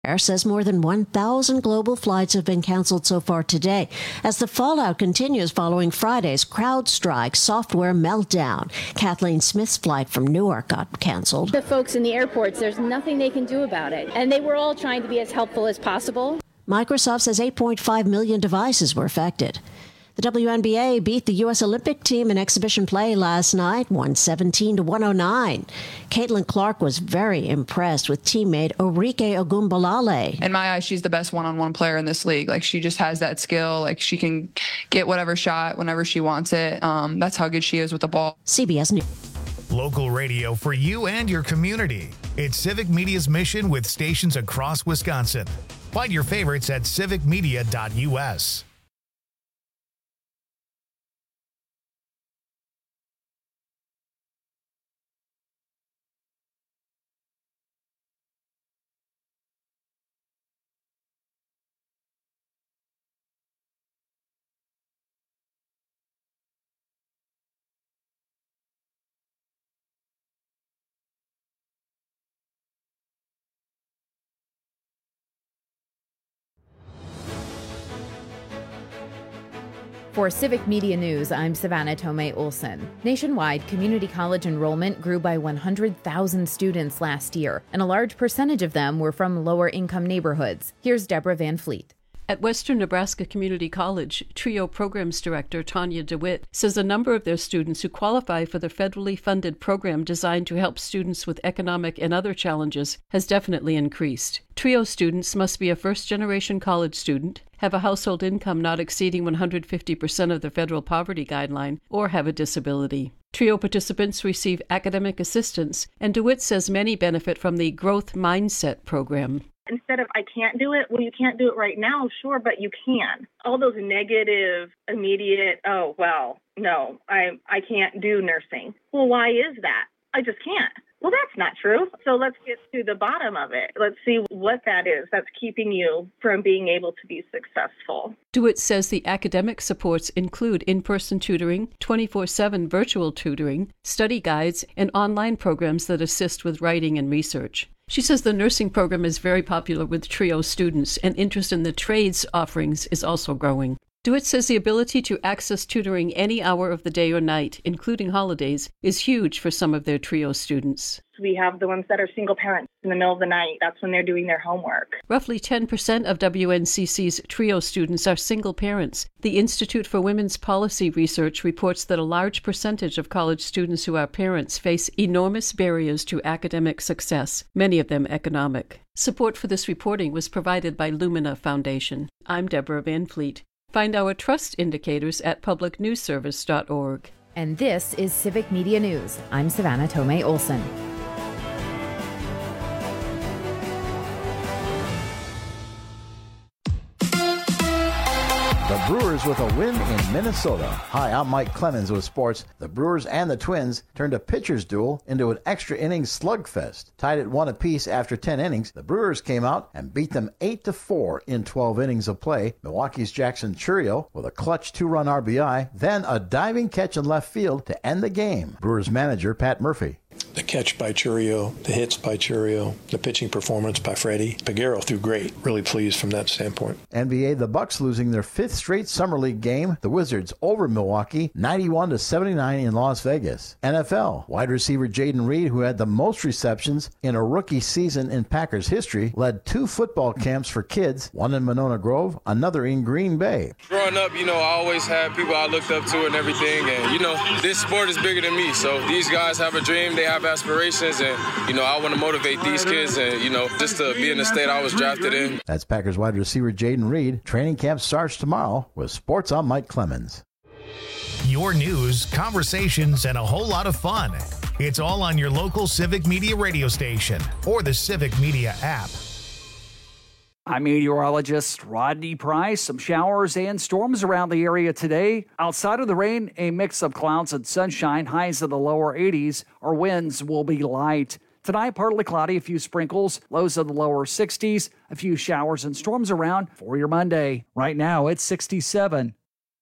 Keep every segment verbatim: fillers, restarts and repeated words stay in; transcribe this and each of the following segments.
Air says more than one thousand global flights have been canceled so far today as the fallout continues following Friday's CrowdStrike software meltdown. Kathleen Smith's flight from Newark got canceled. The folks in the airports, there's nothing they can do about it. And they were all trying to be as helpful as possible. Microsoft says eight point five million devices were affected. The W N B A beat the U S Olympic team in exhibition play last night, one seventeen to one oh nine. Caitlin Clark was very impressed with teammate Orike Ogunbolale. In my eyes, she's the best one-on-one player in this league. Like, she just has that skill. Like, she can get whatever shot whenever she wants it. Um, that's how good she is with the ball. C B S News. Local radio for you and your community. It's Civic Media's mission with stations across Wisconsin. Find your favorites at civic media dot U S. For Civic Media News, I'm Savannah Tomei Olson. Nationwide, community college enrollment grew by one hundred thousand students last year, and a large percentage of them were from lower-income neighborhoods. Here's Deborah Van Fleet. At Western Nebraska Community College, TRIO Programs Director Tanya DeWitt says a number of their students who qualify for the federally funded program designed to help students with economic and other challenges has definitely increased. TRIO students must be a first-generation college student, have a household income not exceeding one hundred fifty percent of the federal poverty guideline, or have a disability. TRIO participants receive academic assistance, and DeWitt says many benefit from the Growth Mindset program. Instead of, I can't do it, well, you can't do it right now, sure, but you can. All those negative, immediate, oh, well, no, I, I can't do nursing. Well, why is that? I just can't. Well, that's not true. So let's get to the bottom of it. Let's see what that is that's keeping you from being able to be successful. DeWitt says the academic supports include in-person tutoring, twenty-four seven virtual tutoring, study guides, and online programs that assist with writing and research. She says the nursing program is very popular with TRIO students, and interest in the trades offerings is also growing. DeWitt says the ability to access tutoring any hour of the day or night, including holidays, is huge for some of their TRIO students. We have the ones that are single parents in the middle of the night. That's when they're doing their homework. Roughly ten percent of W N C C's TRIO students are single parents. The Institute for Women's Policy Research reports that a large percentage of college students who are parents face enormous barriers to academic success, many of them economic. Support for this reporting was provided by Lumina Foundation. I'm Deborah Van Fleet. Find our trust indicators at public news service dot org. And this is Civic Media News. I'm Savannah Tomei Olson. The Brewers with a win in Minnesota. Hi, I'm Mike Clemens with sports. The Brewers and the Twins turned a pitcher's duel into an extra innings slugfest. Tied at one apiece after ten innings, the Brewers came out and beat them eight to four in twelve innings of play. Milwaukee's Jackson Chourio with a clutch two-run R B I, then a diving catch in left field to end the game. Brewers manager Pat Murphy. The catch by Chourio, the hits by Chourio, the pitching performance by Freddie. Peguero threw great. Really pleased from that standpoint. N B A, the Bucks losing their fifth straight Summer League game. The Wizards over Milwaukee, ninety-one to seventy-nine in Las Vegas. N F L, wide receiver Jaden Reed, who had the most receptions in a rookie season in Packers history, led two football camps for kids, one in Monona Grove, another in Green Bay. Growing up, you know, I always had people I looked up to and everything, and, you know, this sport is bigger than me, so these guys have a dream, they have aspirations, and, you know, I want to motivate these kids and, you know, just to be in the state I was drafted in. That's Packers wide receiver Jaden Reed. Training camp starts tomorrow with Sports. I'm Mike Clemens. Your news, conversations, and a whole lot of fun. It's all on your local Civic Media radio station or the Civic Media app. I'm meteorologist Rodney Price. Some showers and storms around the area today. Outside of the rain, a mix of clouds and sunshine, highs in the lower eighties. Our winds will be light. Tonight, partly cloudy, a few sprinkles, lows in the lower sixties, a few showers and storms around for your Monday. Right now, it's sixty-seven.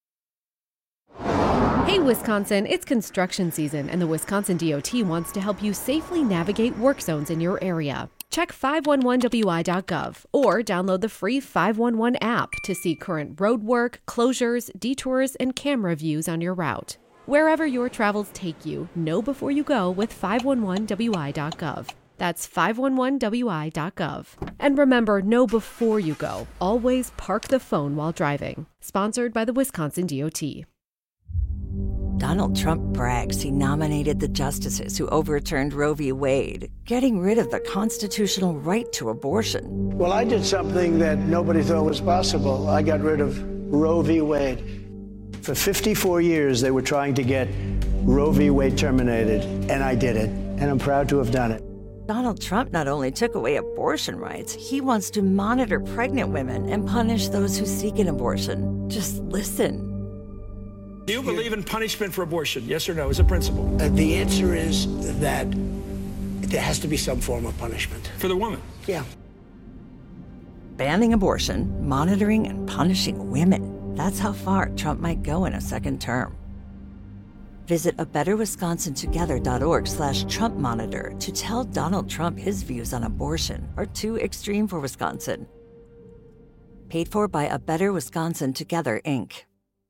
Hey, Wisconsin, it's construction season, and the Wisconsin D O T wants to help you safely navigate work zones in your area. Check five one one W I dot gov or download the free five one one app to see current road work, closures, detours, and camera views on your route. Wherever your travels take you, know before you go with five one one W I dot gov. That's five one one W I dot gov. And remember, know before you go. Always park the phone while driving. Sponsored by the Wisconsin D O T. Donald Trump brags he nominated the justices who overturned Roe v. Wade, getting rid of the constitutional right to abortion. Well, I did something that nobody thought was possible. I got rid of Roe v. Wade. For fifty-four years, they were trying to get Roe v. Wade terminated, and I did it, and I'm proud to have done it. Donald Trump not only took away abortion rights, he wants to monitor pregnant women and punish those who seek an abortion. Just listen. Do you believe in punishment for abortion? Yes or no, as a principle? Uh, the answer is that there has to be some form of punishment. For the woman? Yeah. Banning abortion, monitoring, and punishing women. That's how far Trump might go in a second term. Visit a better wisconsin together dot org slash Trump monitor to tell Donald Trump his views on abortion are too extreme for Wisconsin. Paid for by A Better Wisconsin Together, Incorporated.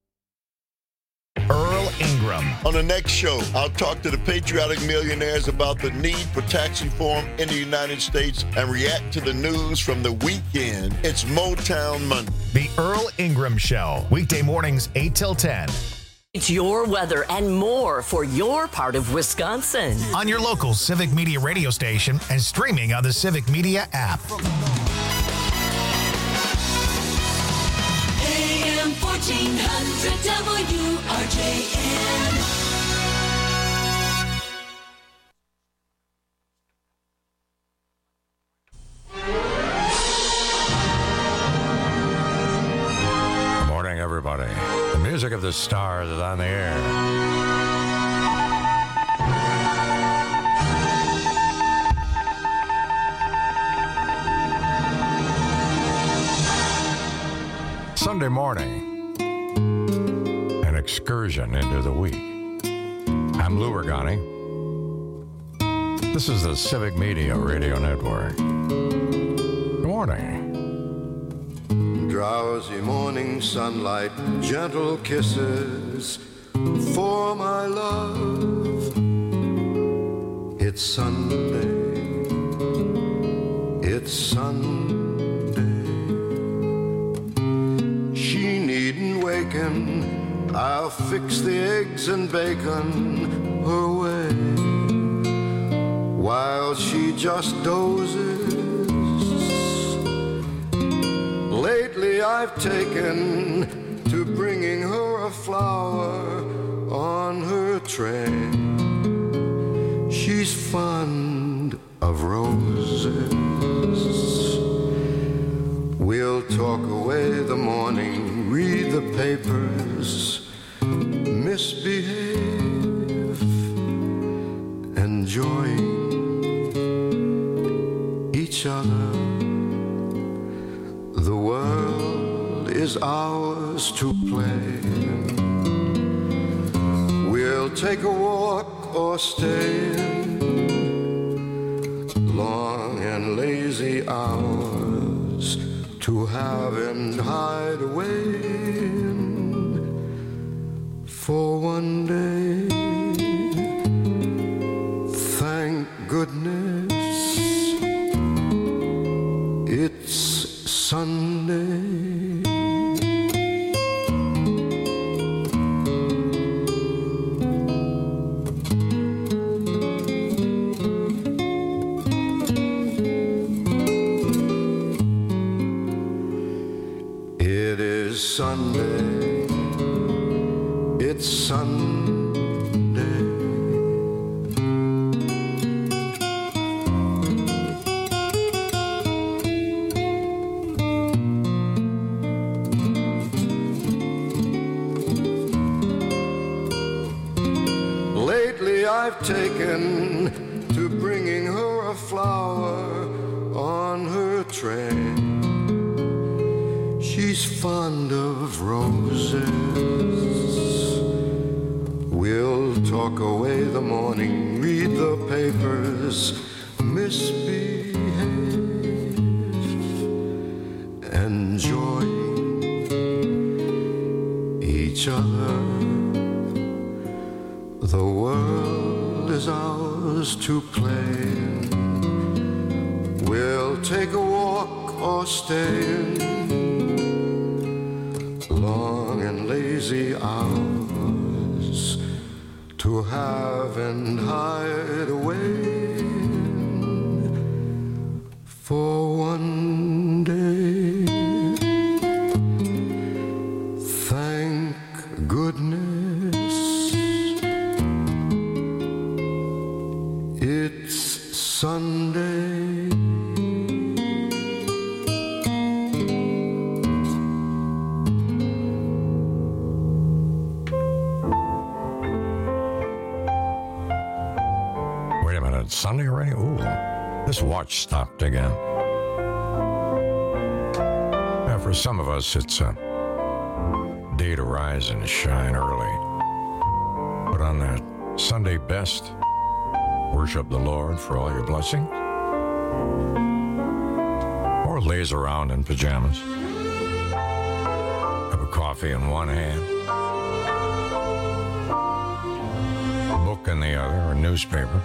Earl Ingram. On the next show, I'll talk to the patriotic millionaires about the need for tax reform in the United States and react to the news from the weekend. It's Motown Monday. The Earl Ingram Show, weekday mornings eight till ten. It's your weather and more for your part of Wisconsin. On your local Civic Media radio station and streaming on the Civic Media app. A M fourteen hundred W R J N. Good morning, everybody. The music of the stars is on the air. Sunday morning, an excursion into the week. I'm Lou Ragani. This is the Civic Media Radio Network. Good morning. Drowsy morning sunlight, gentle kisses for my love. It's Sunday, it's Sunday. She needn't waken, I'll fix the eggs and bacon her way, while she just dozes. Lately I've taken to bringing her a flower on her tray. She's fond of roses. We'll talk away the morning, read the papers, misbehave, enjoying each other. The world is ours to play. We'll take a walk or stay in long and lazy hours to have and hide away in for one day. Thank goodness it's Sunday. It is Sunday. It's Sunday. I've taken to bringing her a flower on her tray. She's fond of roses. We'll talk away the morning, read the papers, misbehave, enjoying each other. The world is ours to play in. We'll take a walk or stay in long and lazy hours to have and hide away for one day. Thank goodness it's Sunday. Wait a minute, Sunday already? Ooh, this watch stopped again. Now, for some of us, it's a day to rise and shine early. But on that Sunday best, worship the Lord for all your blessing. Or laze around in pajamas. Have a coffee in one hand. A book in the other, or a newspaper.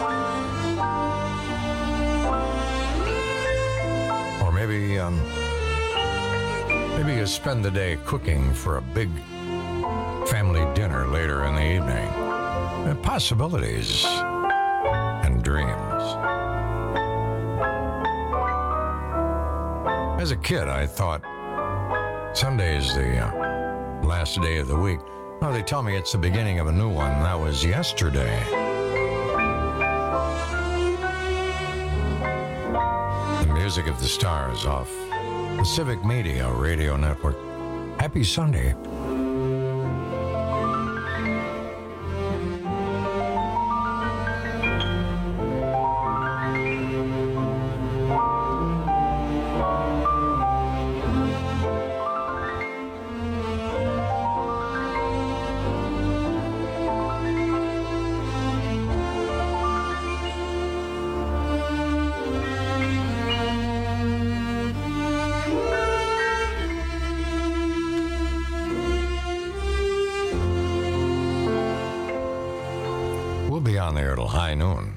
Or maybe, um, maybe you spend the day cooking for a big family dinner later in the evening. Uh, possibilities and dreams. As a kid, I thought Sunday's the uh, last day of the week. No, they tell me it's the beginning of a new one. That was yesterday. The music of the stars off the Civic Media Radio Network. Happy Sunday. On there till high noon.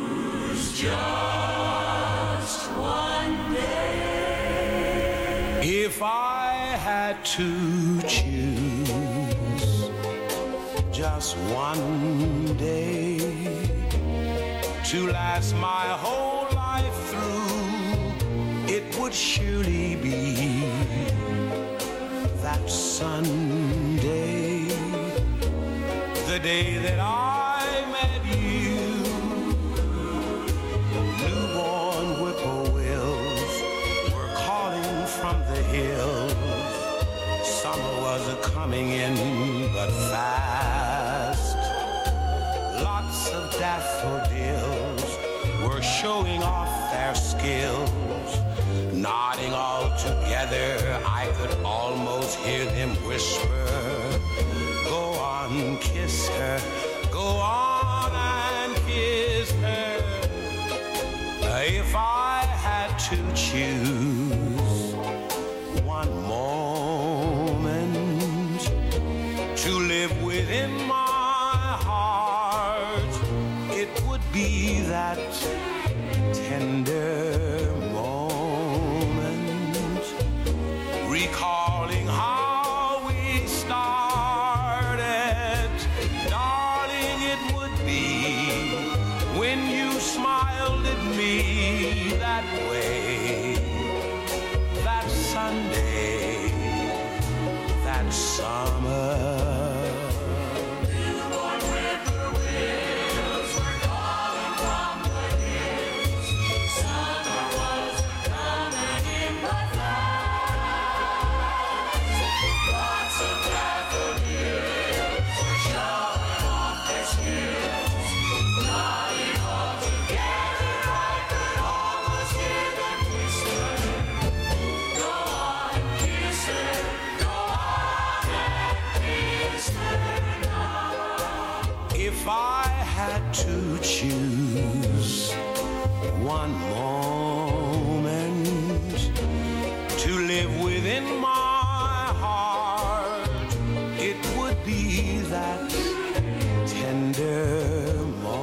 Just one day. If I had to choose just one day to last my whole life through, it would surely be that Sunday, the day that I hills. Summer wasn't coming in but fast. Lots of daffodils were showing off their skills. Nodding all together, I could almost hear them whisper, go on, kiss her, go on and kiss her. If I had to choose one moment to live within my heart, it would be that tender moment, recalling how we started. Darling, it would be when you smiled at me that way, that Sunday, that summer. Newborn whippoorwills were calling from the hills. Summer was coming in but fast. to live within my heart. It would be that tender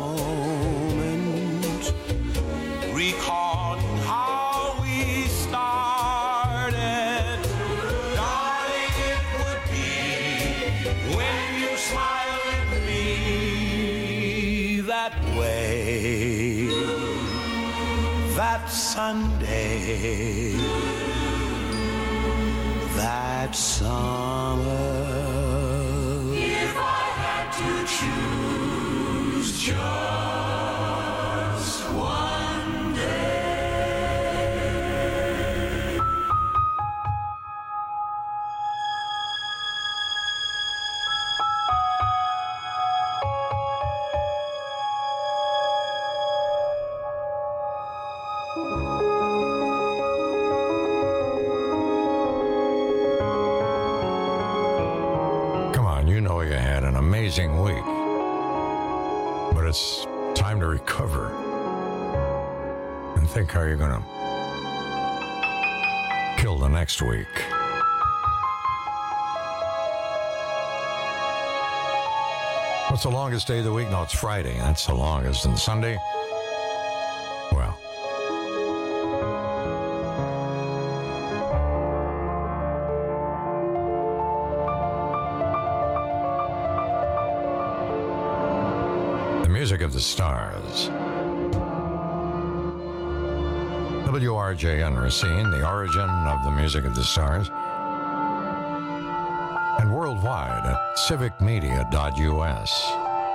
moment, recalling how we started. Darling, it would be when you smile at me that way, that Sunday, that summer. If I had to choose just one day. Come on, you know you had an amazing week. But it's time to recover and think how you're going to kill the next week. What's the longest day of the week? No, it's Friday. That's the longest. And Sunday? Well. The music of the stars. W R J N Racine, the origin of the music of the stars. And worldwide at civic media dot U S.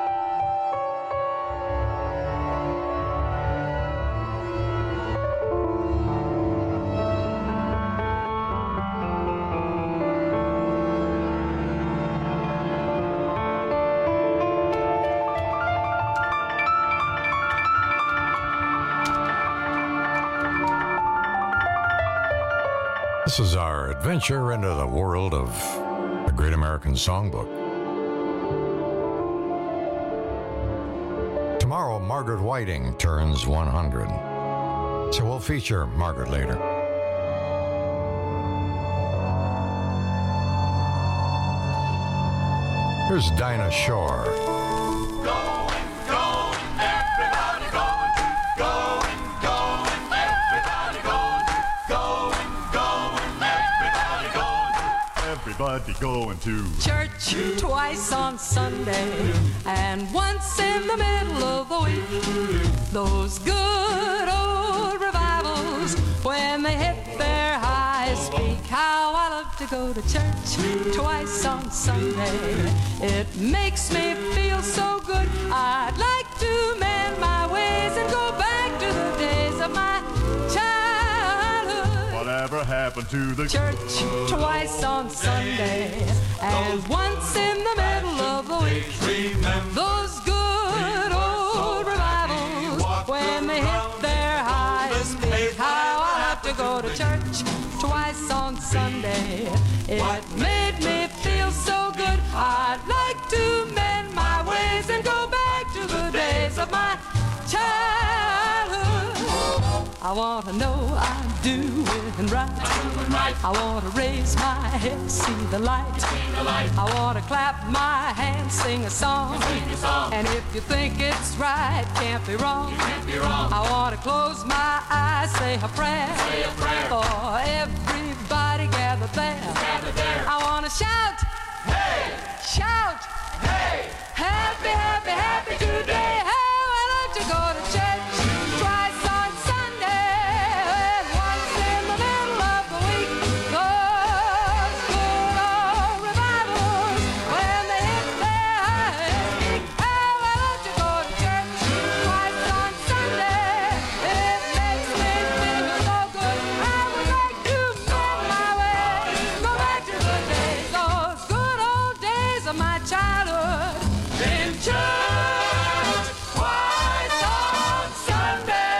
This is our adventure into the world of the Great American Songbook. Tomorrow, Margaret Whiting turns one hundred. So we'll feature Margaret later. Here's Dinah Shore. Everybody going to church twice on Sunday and once in the middle of the week. Those good old revivals when they hit their highest peak. How I love to go to church twice on Sunday. It makes me feel so good. I'd like to mend my ways and go back to the days of my childhood. Whatever happened to the church twice on Sunday and once in the middle of the week? Those good old revivals when they hit their highest peak. How I have to go to church twice on Sunday. It made me feel so good. I'd like to mend my ways and go back to the days of my childhood. I want to know I'm doing right. I want to raise my head, see the light. I want to clap my hands, sing a song. And if you think it's right, can't be wrong. I want to close my eyes, say a prayer. For everybody gathered there. I want to shout, hey, shout, hey, happy, happy, happy today. How I like to go to church twice on Sunday and once in the middle of the week. Those good old revivals when they hit their highest peak. How I like to go to church twice on Sunday. It makes me feel so good. I would like to mend my way, go back to the days, those good old days of my childhood. In church twice on Sunday.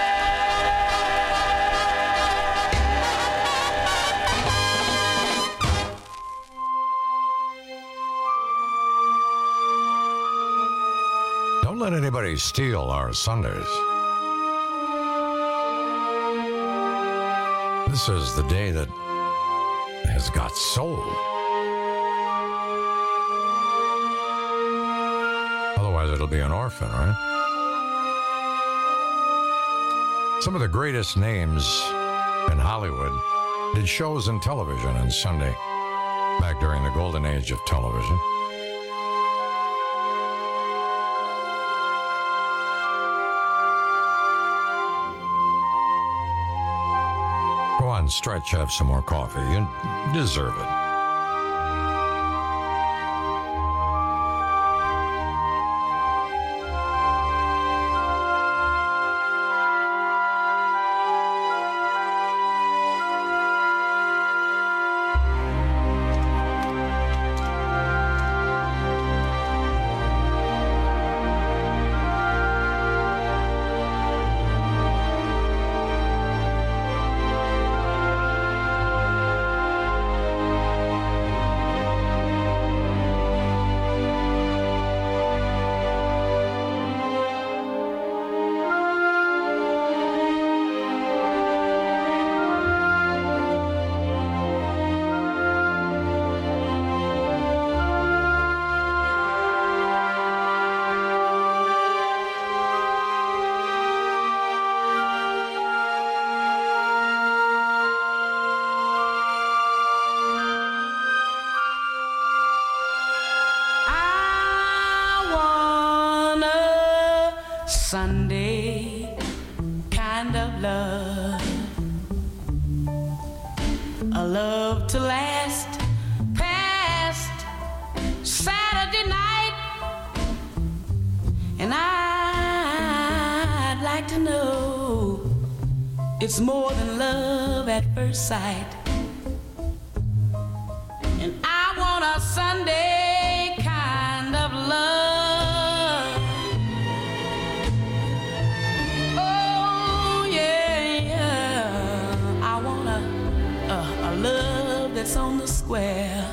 Don't let anybody steal our Sundays. This is the day that has got soul. Otherwise, it'll be an orphan, right? Some of the greatest names in Hollywood did shows in television on Sunday, back during the golden age of television. Go on, stretch, have some more coffee. You deserve it. Sunday kind of love, a love to last past Saturday night, and I'd like to know it's more than love at first sight, and I want a Sunday kind of love. That's on the square.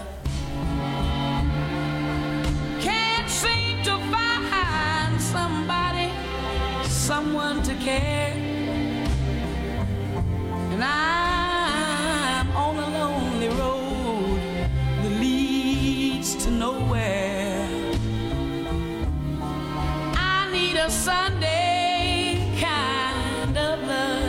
Can't seem to find somebody, someone to care, and I'm on a lonely road that leads to nowhere. I need a Sunday kind of love.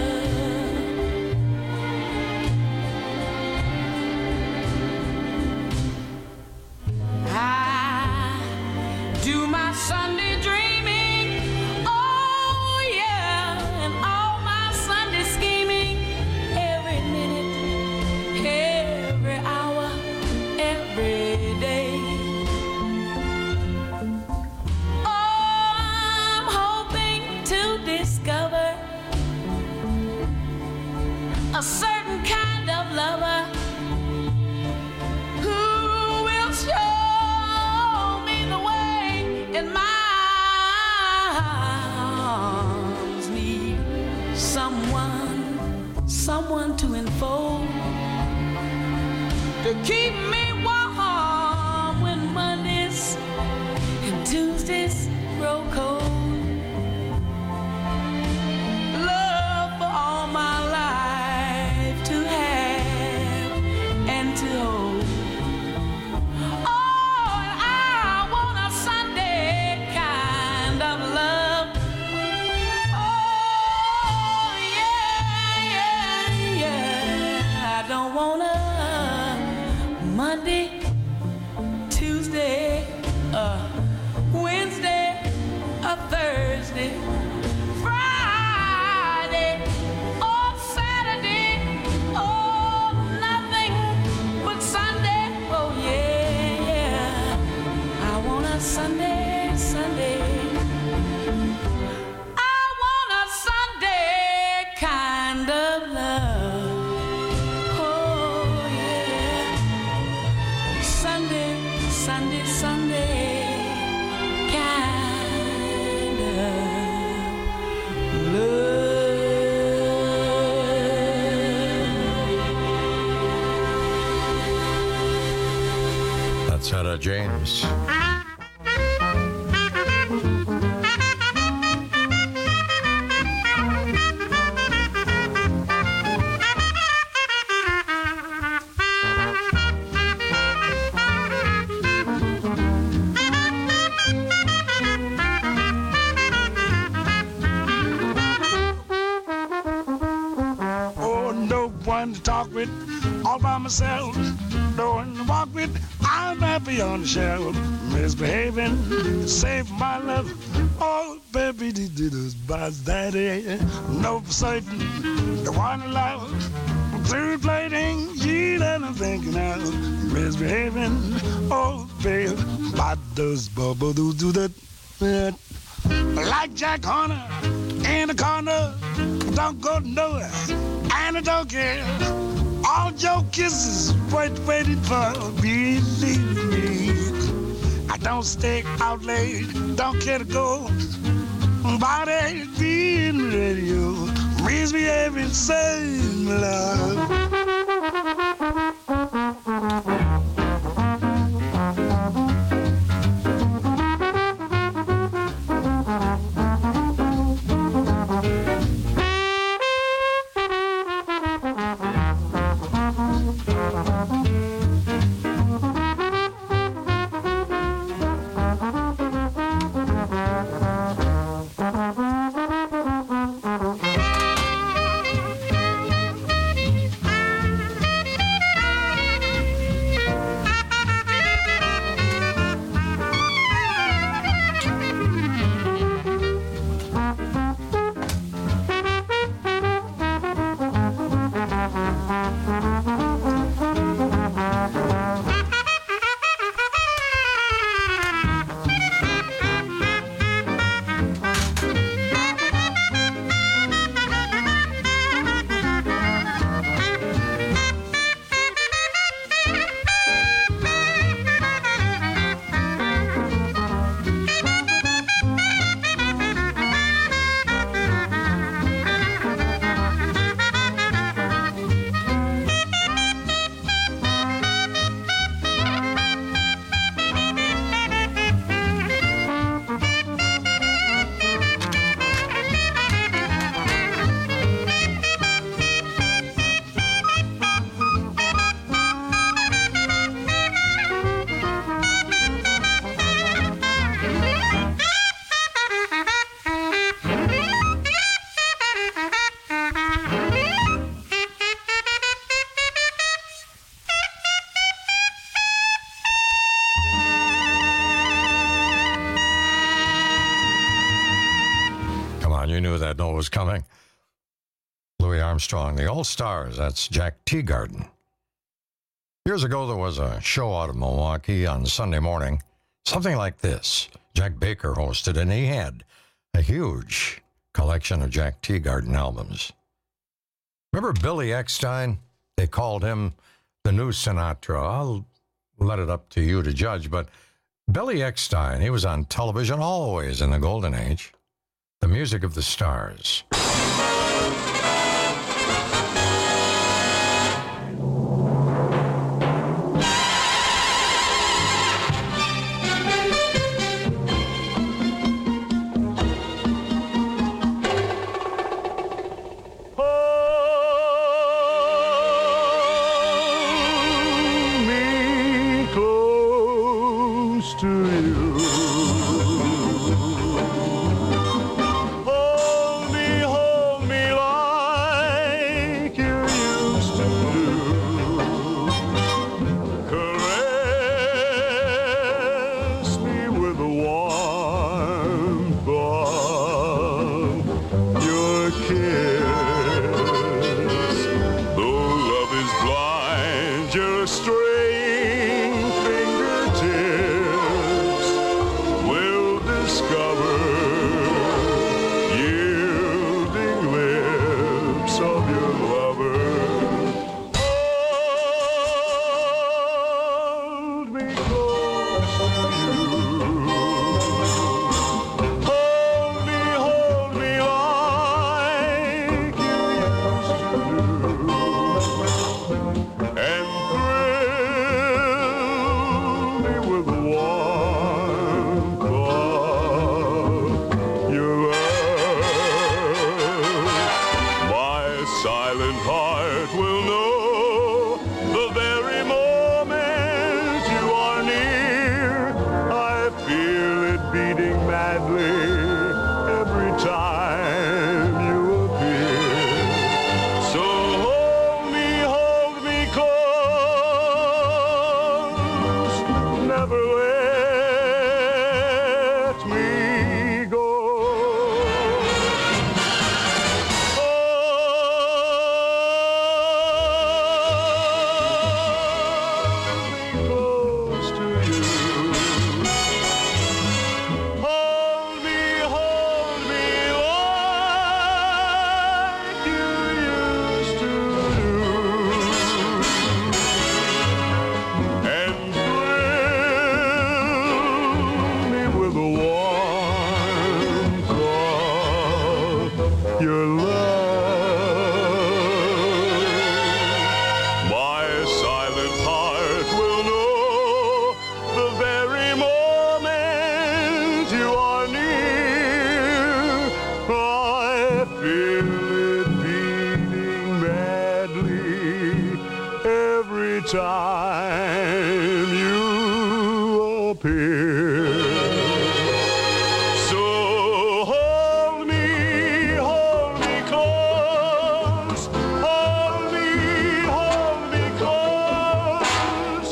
Do my Sunday dreaming, oh yeah, and all my Sunday scheming, every minute, every hour, every day. Oh, I'm hoping to discover a certain kind of lover who will show and my arms need someone, someone to enfold, to keep me warm when Mondays and Tuesdays grow cold. Love for all my life to have and to hold. Monday, Tuesday, uh, Wednesday, a Thursday, Friday, or Saturday, oh, nothing but Sunday, oh yeah, yeah. I want a Sunday, Sunday. I want a Sunday kind of love. Sunday, Sunday, kind of love. That's Etta James. all by myself. Doing the walk with, I'm happy on the shelf. Misbehaving, save my love. Oh, baby, did this by daddy. No for certain, the one I love. Through plating, you that I'm thinking of. Misbehaving, oh, baby, by those bubble do do that. Like Jack Horner in the corner, don't go nowhere, and I don't care. All your kisses, wait, waiting for, believe me. I don't stay out late, don't care to go. Body being radio, misbehaving, same love. You knew that note was coming. Louis Armstrong, the All-Stars, that's Jack Teagarden. Years ago, there was a show out of Milwaukee on Sunday morning, something like this. Jack Baker hosted, and he had a huge collection of Jack Teagarden albums. Remember Billy Eckstine? They called him the new Sinatra. I'll let it up to you to judge, but Billy Eckstine, he was on television always in the golden age. The music of the stars. every time you appear. So hold me, hold me close, hold me, hold me close,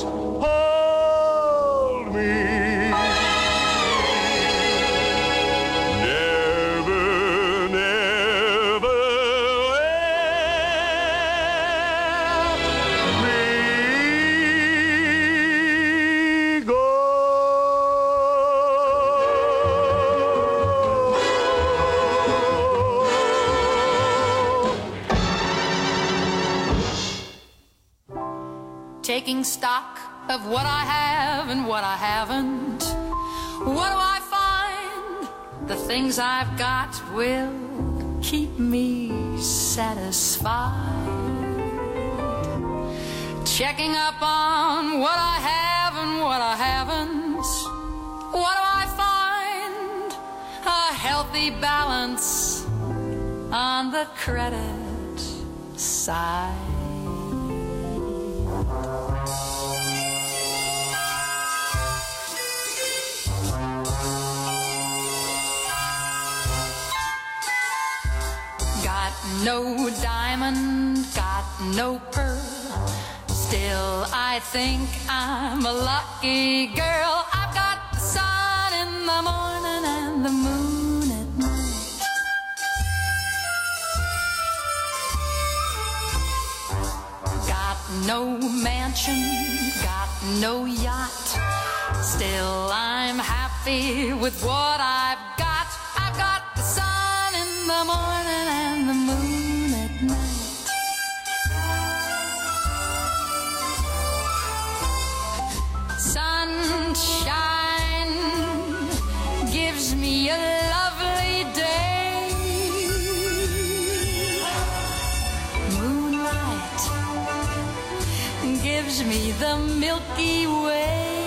hold me. Never, never let me go. Taking stock of what I have and what I haven't. What do I find? The things I've got will keep me satisfied. Checking up on what I have and what I haven't. What do I find? A healthy balance on the credit side. Got no diamond, got no pearl. Still, I think I'm a lucky girl. I've got the sun in the morning and the moon at night. Got no mansion, got no yacht. Still, I'm happy with what I've got. I've got the sun in the morning and the moon at night. Sunshine gives me a lovely day. Moonlight gives me the Milky Way.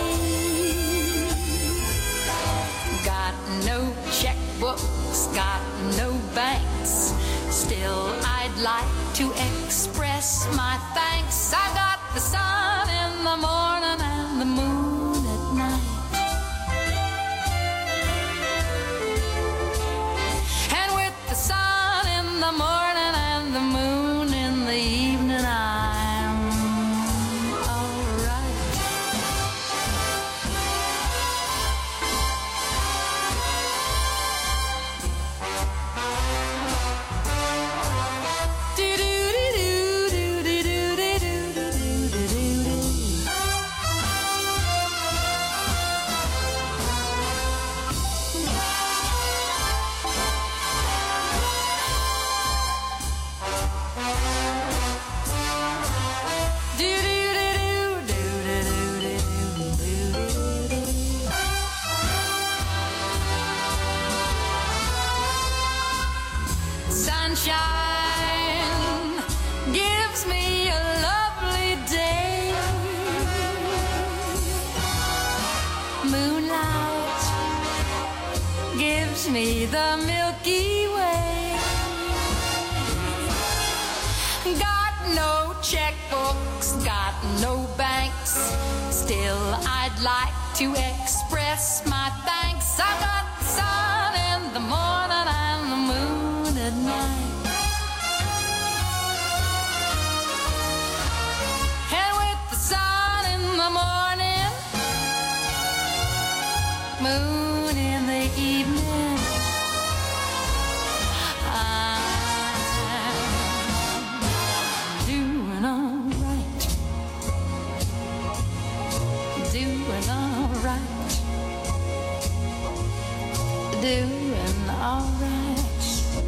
Got no checkbooks, got no banks. Still, I'd like to express my thanks. I got the sun in the morning and the moon at night. And with the sun in the morning and the moon in the evening, I'm all right. Sunshine gives me a lovely day. Moonlight gives me the Milky Way. Got no checkbooks, got no banks. Still, I'd like to express my thanks. I got the sun in the morning and the moon at night. And with the sun in the morning, moon in the evening, I'm doing all right. Doing all right. Doing all right.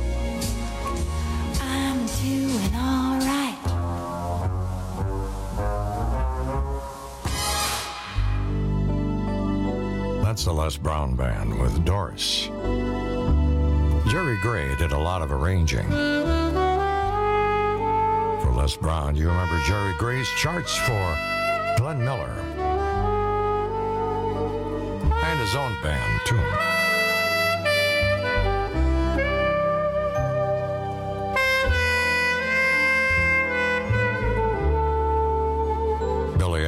I'm doing all right. That's the Les Brown Band with Doris. Jerry Gray did a lot of arranging for Les Brown. You remember Jerry Gray's charts for Glenn Miller and his own band, too.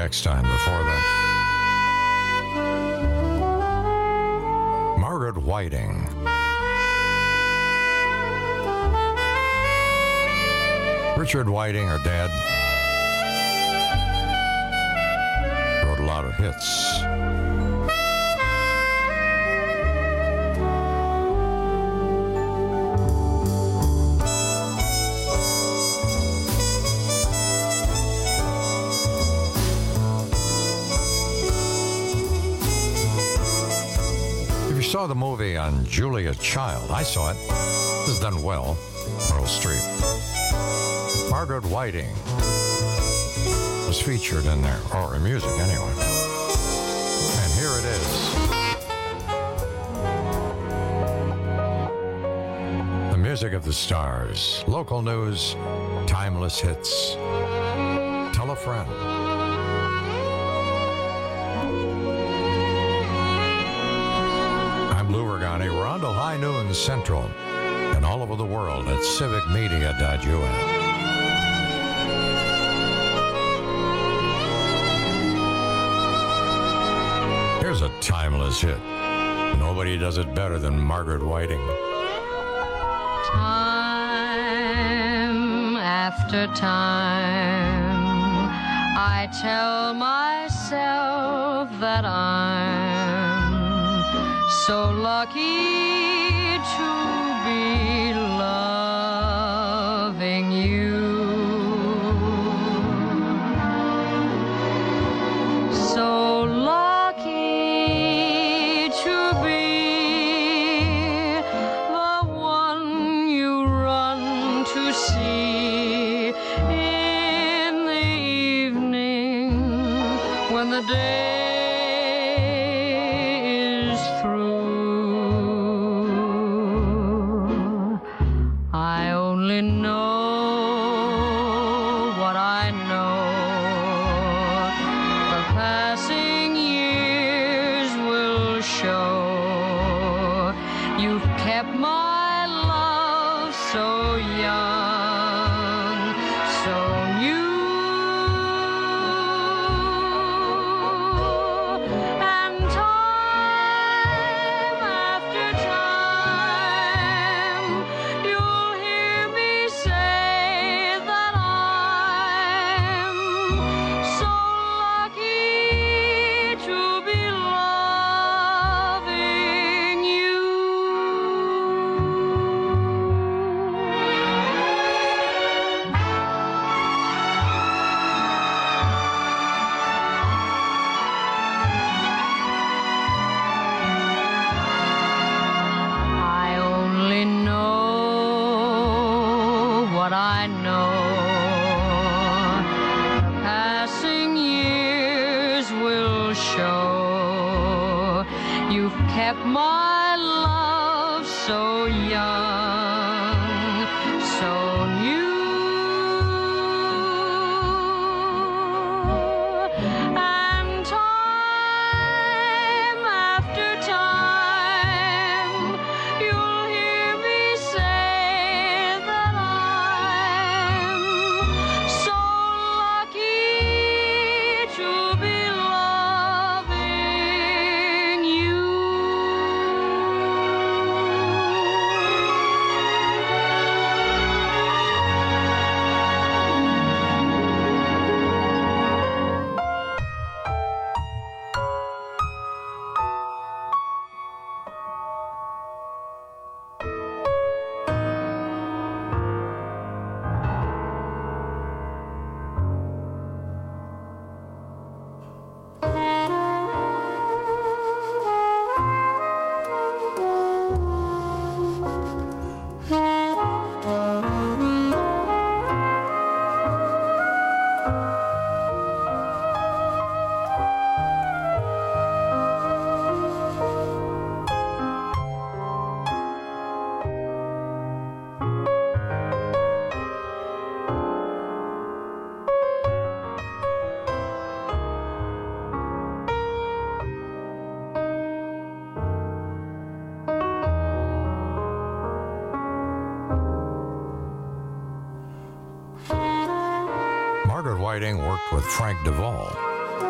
next time before then. Margaret Whiting. Richard Whiting, her dad, wrote a lot of hits. Saw the movie on Julia Child. I saw it. This is done well. Meryl Streep. Margaret Whiting was featured in there, or in music anyway. And here it is. The music of the stars. Local news, timeless hits. Tell a friend. We're on to High Noon Central and all over the world at civic media dot U S. Here's a timeless hit. Nobody does it better than Margaret Whiting. Time after time, I tell myself that I'm so lucky to be loving you. So lucky to be the one you run to see in the evening when the day Whiting worked with Frank Duvall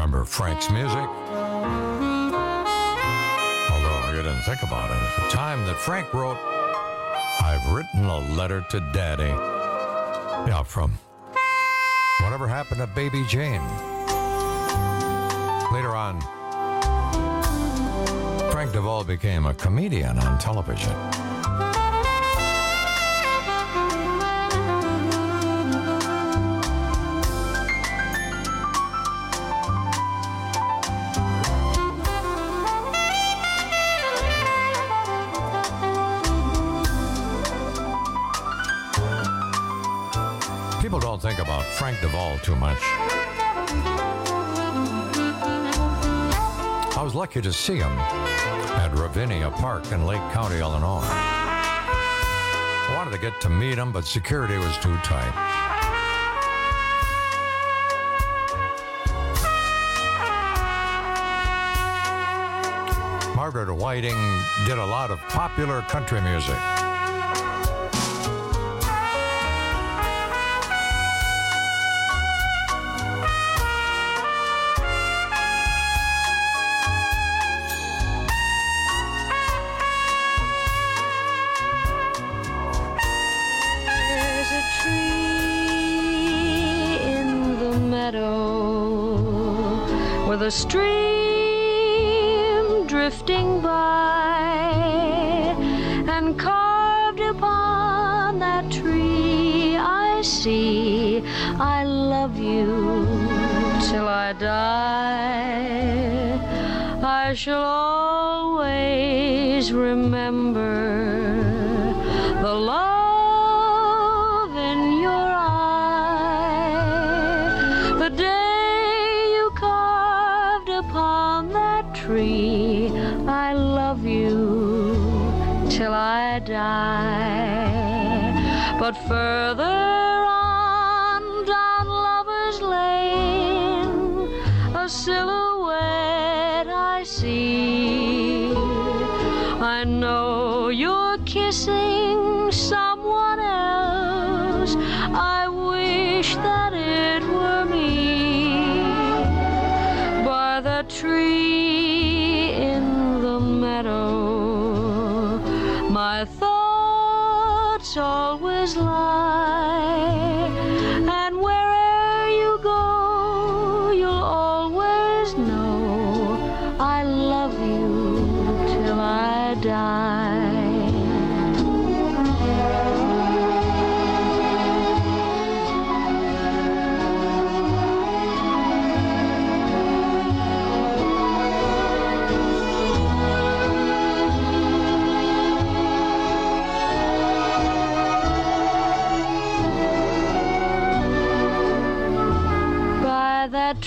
remember Frank's music. Although you didn't think about it. At the time that Frank wrote, I've written a letter to Daddy. Yeah, from Whatever Happened to Baby Jane. Later on, Frank Duvall became a comedian on television. People don't think about Frank Duvall too much. I was lucky to see him at Ravinia Park in Lake County, Illinois. I wanted to get to meet him, but security was too tight. Margaret Whiting did a lot of popular country music. The stream drifting by, and carved upon that tree I see, I love you till I die. I shall always remember the love in your eye, the day tree. I love you till I die. But further on down Lover's Lane, a silhouette I see. I know you're kissing someone else. I wish that it were me. By the tree my thoughts always lie, and wherever you go, you'll always know I love you till I die. That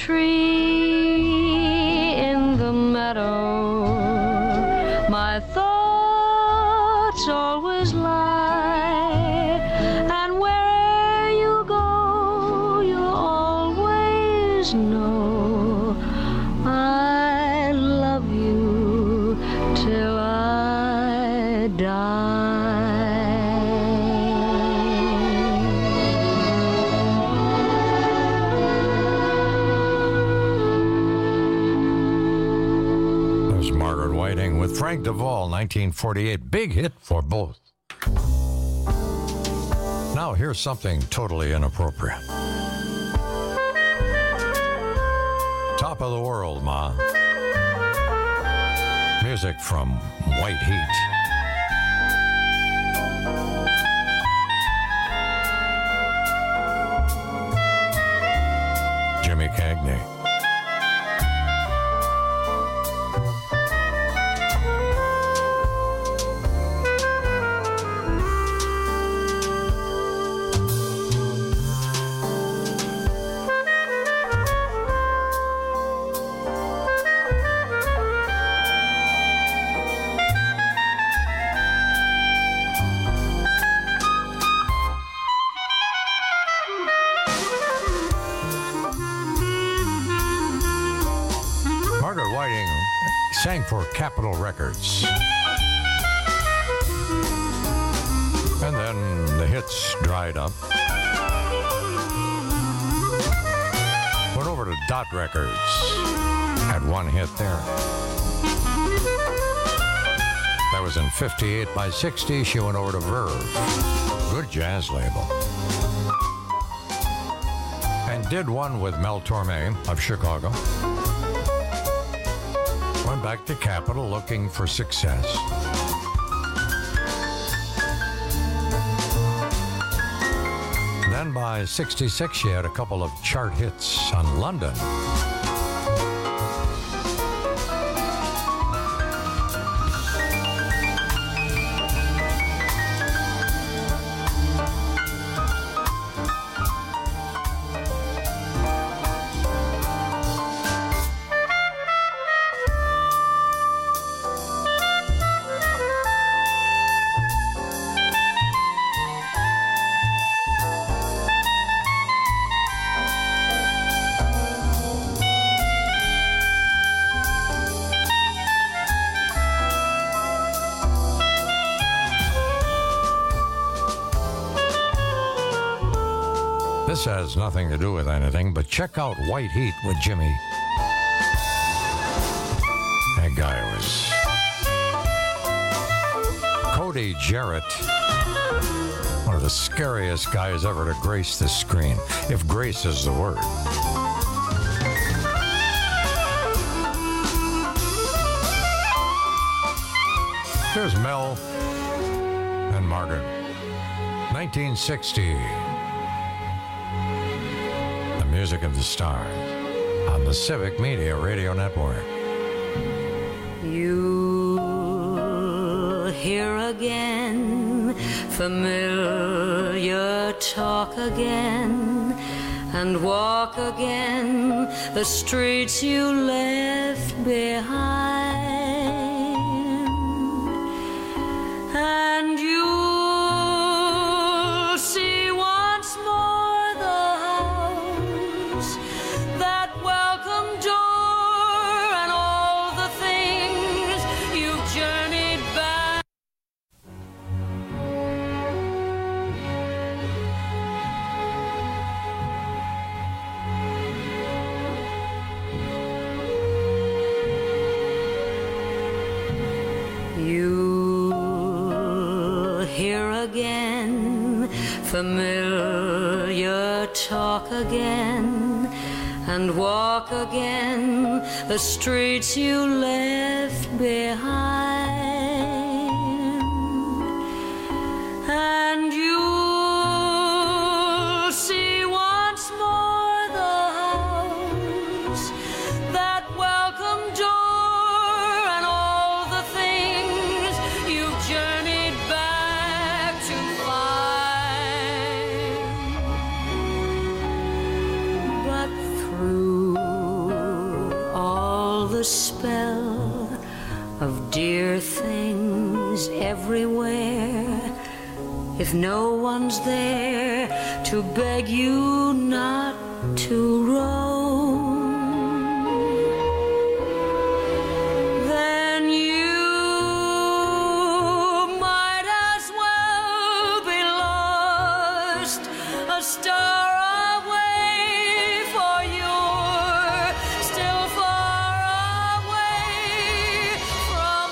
tree in the meadow, my thoughts always lie, and wherever you go, you'll always know I love you till I die. With Frank Duvall, nineteen forty-eight, big hit for both. Now here's something totally inappropriate. Top of the World, Ma. Music from White Heat. Jimmy Cagney. Sang for Capitol Records. And then the hits dried up. Went over to Dot Records had one hit there. That was in fifty-eight. By sixty, she went over to Verve. Good jazz label. And did one with Mel Torme of Chicago. Went back to Capitol looking for success. Then by sixty-six, she had a couple of chart hits on London. This has nothing to do with anything, but check out White Heat with Jimmy. That guy was Cody Jarrett, one of the scariest guys ever to grace the screen, if grace is the word. Here's Mel and Margaret. nineteen sixty. Music of the Stars on the Civic Media Radio Network. You'll hear again familiar talk again and walk again the streets you left behind, and you'll see once more familiar talk again and walk again the streets you left behind, and you'll see once more the house, that welcome door, and all the things you've journeyed back to find. The spell of dear things everywhere, if no one's there to beg you not to roam, then you might as well be lost, a star away, for you're still far away from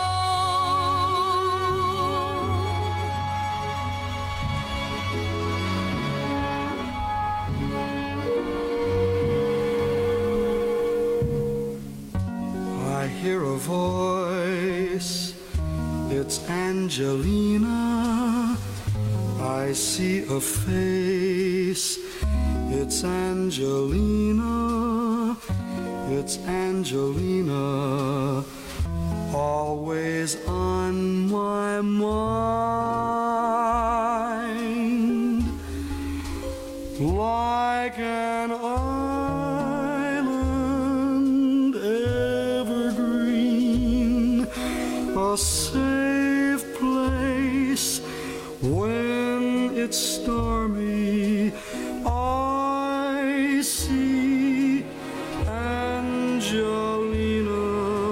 I hear a voice, it's Angelina. I see a face, it's Angelina. It's Angelina, always on my mind, like an island evergreen, a safe place when it's stormy. I see Angelina,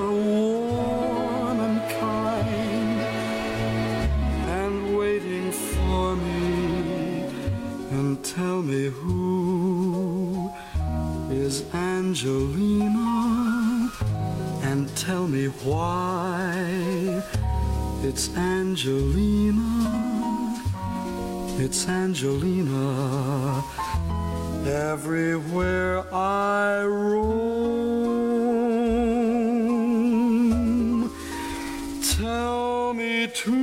warm and kind, and waiting for me. And tell me who is Angelina, and tell me why. It's Angelina, it's Angelina, everywhere I roam. Tell me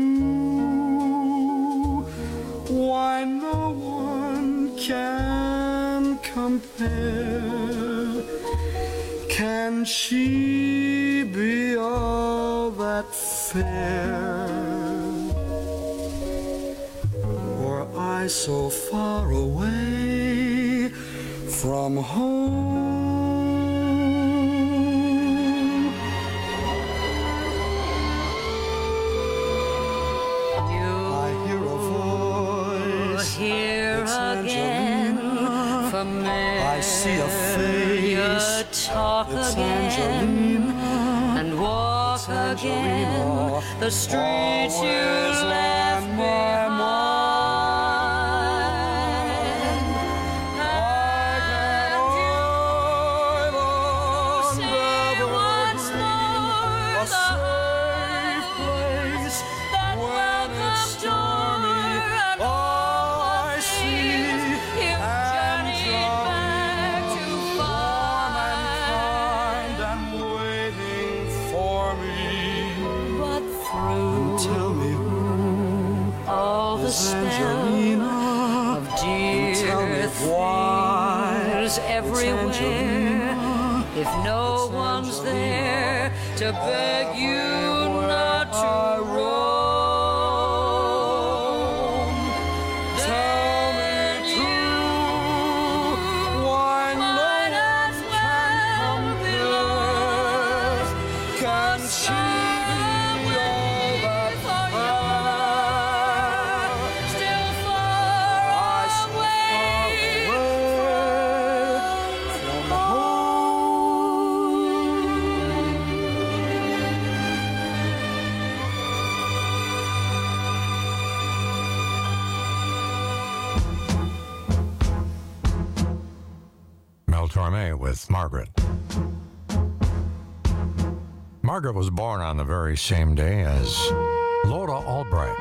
too, why no one can compare. Can she be all that fair? Or I so far away from home? I hear a voice. Here it's again, Angelina. familiar I see a face. talk It's again, Angelina. and walk It's Angelina. again the streets you Always left on my mind. Spell of dear things everywhere. If no one's there to beg you not to roam, tell me too, why no one can be lost? Can she? Torme with Margaret. Margaret was born on the very same day as Lola Albright.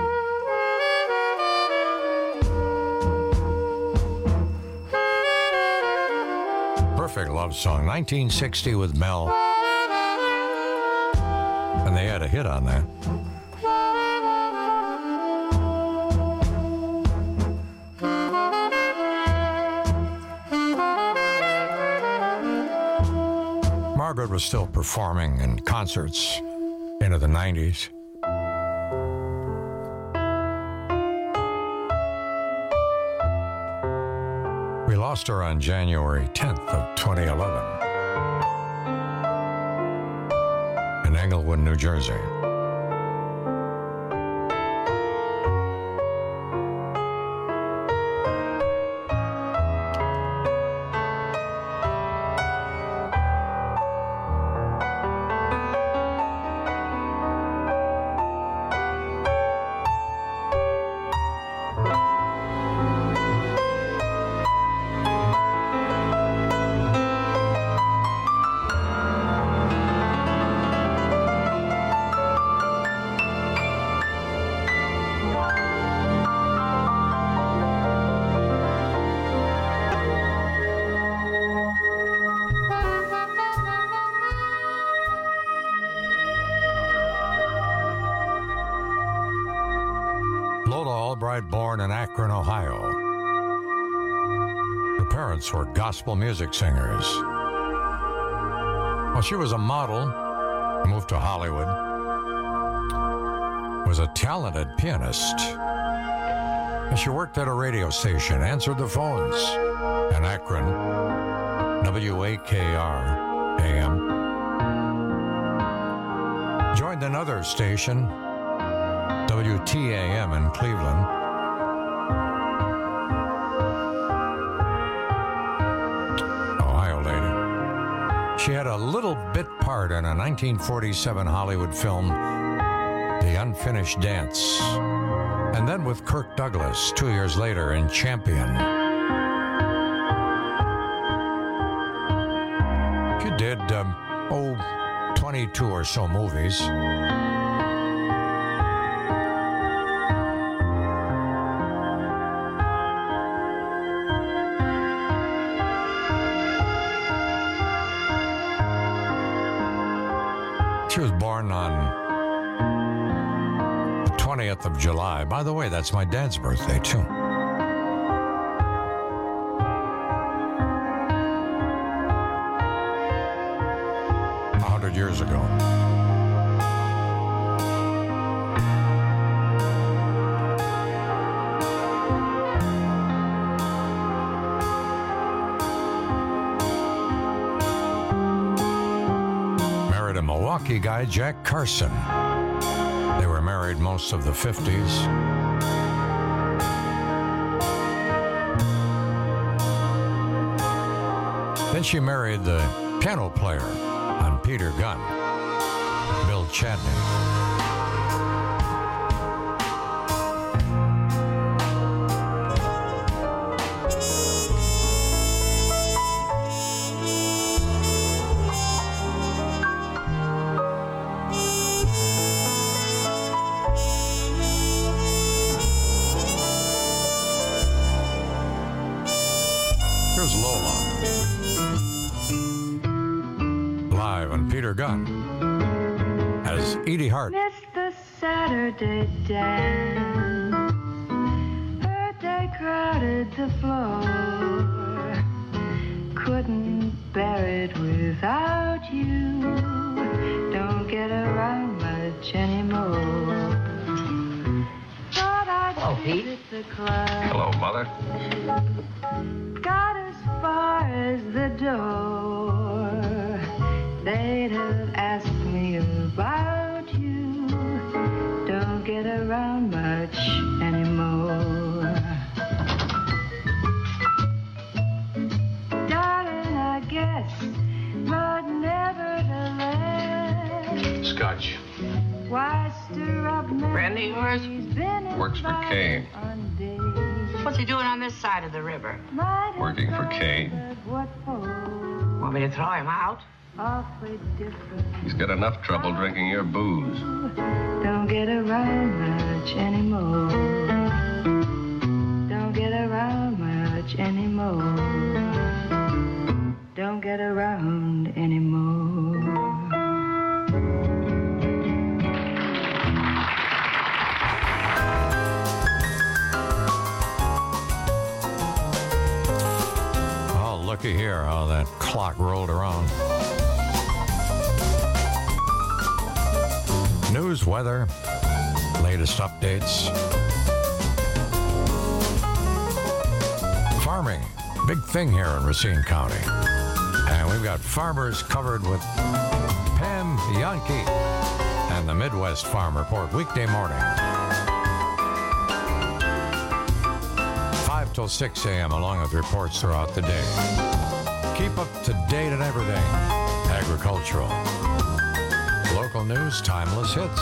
Perfect love song, nineteen sixty with Mel. And they had a hit on that. Margaret was still performing in concerts into the nineties. We lost her on January tenth of twenty eleven in Englewood, New Jersey. Born in Akron, Ohio. Her parents were gospel music singers. Well, she was a model, moved to Hollywood, was a talented pianist, and she worked at a radio station, answered the phones in Akron, W A K R A M. Joined another station, W T A M in Cleveland. Ohio lady. She had a little bit part in a nineteen forty-seven Hollywood film, The Unfinished Dance, and then with Kirk Douglas two years later in Champion. Kid did, um, oh, twenty-two or so movies. She was born on the twentieth of July. By the way, that's my dad's birthday, too. A hundred years ago. Married a Milwaukee guy, Jack Carson. They were married most of the fifties. Then she married the piano player on Peter Gunn, Bill Chadney. Here's Lola. Live on Peter Gunn as Edie Hart. Missed the Saturday dance. Heard they crowded the floor. Couldn't bear it without you. Don't get around much anymore. Thought I'd Hello, Pete. visit the club. Hello, Mother. Got as far as the door. They'd have asked me about you. Don't get around much anymore. Darling, I guess, but nevertheless. Scotch. Why stir up Brandy, where's... Works for Kane. What's he doing on this side of the river? Working for Kane. Want me to throw him out? He's got enough trouble drinking your booze. Don't get around much anymore. Don't get around much anymore. Don't get around anymore. Oh, looky here how that clock rolled around. News, weather, latest updates. Farming, big thing here in Racine County. And we've got farmers covered with Pam Yankee and the Midwest Farm Report weekday morning. five till six a.m. along with reports throughout the day. Keep up to date on everything agricultural. Local news, timeless hits.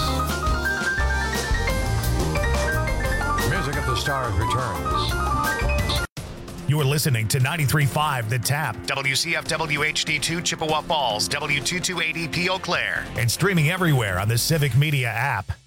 Music of the Stars returns. You're listening to ninety-three point five The Tap, W C F W H D two Chippewa Falls, W two two eighty P Eau Claire, and streaming everywhere on the Civic Media app.